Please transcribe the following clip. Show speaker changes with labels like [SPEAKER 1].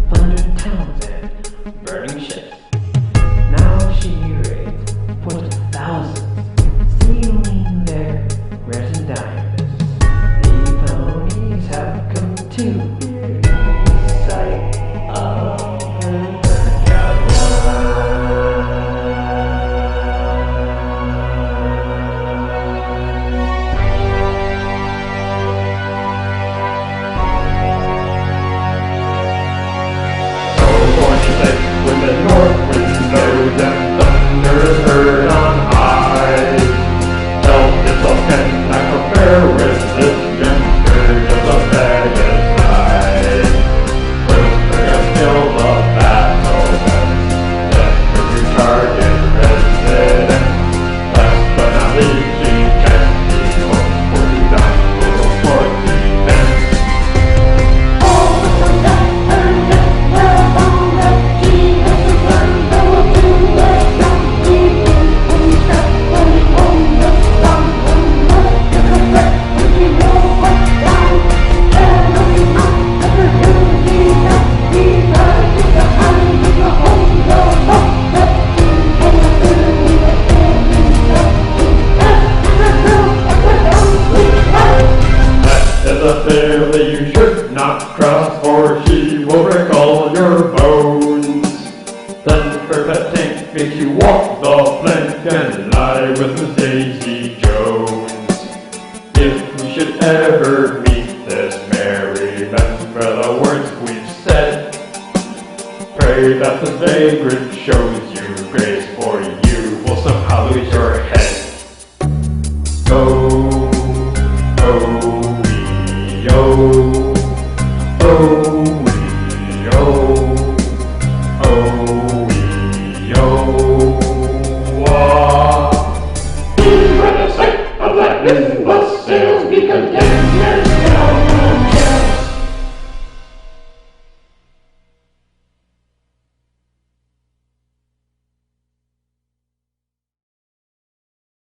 [SPEAKER 1] plundered towns and burning ships. Now she raids for thousands, stealing their rares and diamonds. The ponies have come to the sight of her when the north wind blows and thunder is heard on high, felt it's a pen like a fair resistance, scourge of the Pegasus. First we're gonna kill the battle and then we target resident. Last but not least, she can be home for you down little for defense. That you should not cross, or she will break all your bones. Then her pet tank makes you walk the plank and lie with Miss Daisy Jones. If we should ever meet this Mary, remember the words we've said. Pray that the vagrant shows